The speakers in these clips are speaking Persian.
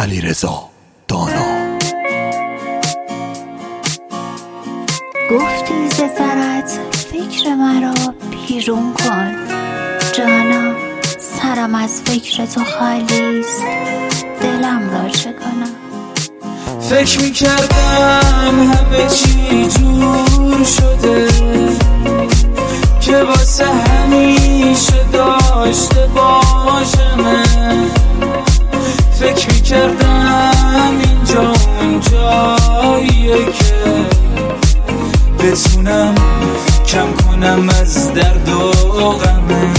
علیرضا دانا. گفتی ز سرت فکر مرا بیرون کن، جانا سرم از فکر تو خالیست، دلم را چه کنم؟ فکر میکردم همه چی جور شده که واسه همیشه داشته باشم. فکر میکردم اینجا اون جاییه که بتونم کم کنم از درد و غمه.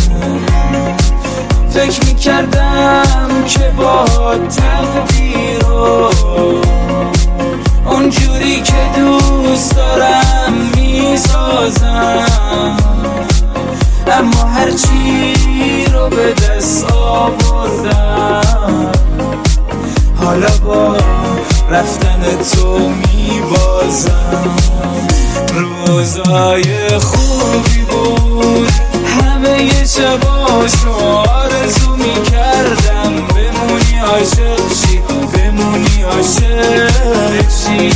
فکر میکردم که با تقدیر و اونجوری که دوست دارم میسازم، اما هرچی رو به دست آوردم حالا با رفتن تو میبازم. روزای خوبی بود، همه یه شباشو آرزو میکردم بمونی عاشق شی، بمونی عاشق شی.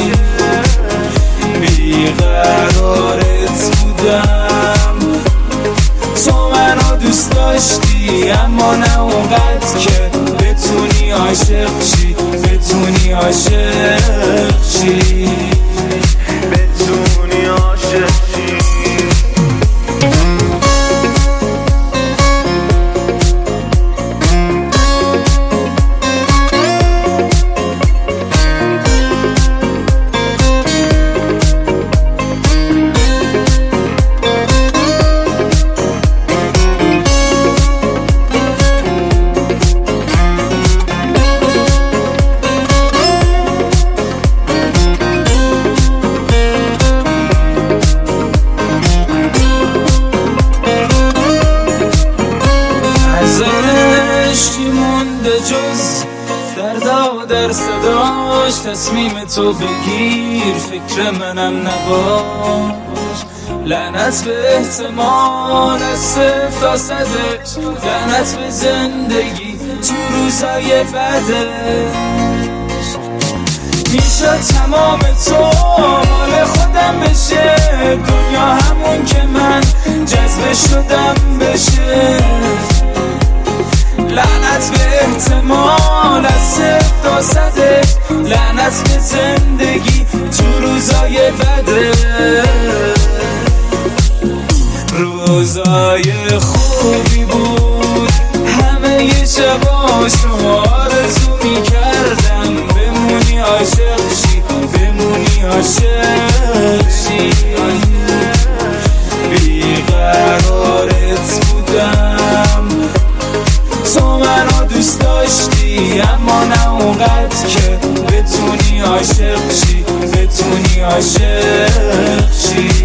بیقرارت بودم، تو منو دوست داشتی اما نه اونقدر که بتونی عاشق شی، بتونی عاشق شی، بتونی عاشق شی. جز دردا و در صداش تصمیم تو بگیر، فکر منم نباش. لعنت به احتمال از 0 تا 100، لعنت به زندگی تو روزای بعدش. میشه تمام تو مال خودم بشه، دنیا همون که من جذب شدم بشه. لعنت به احتمال از 0 تا 100، لعنت به زندگی تو روزای بده. روزای خوبی بود، همه یه شباشو آرزو میکردم بمونی عاشق شی، بمونی عاشق شی. بیقرارت بودم، تو منو دوست داشتی اما نه اونقدر که بتونی عاشق شی، بتونی عاشق شی.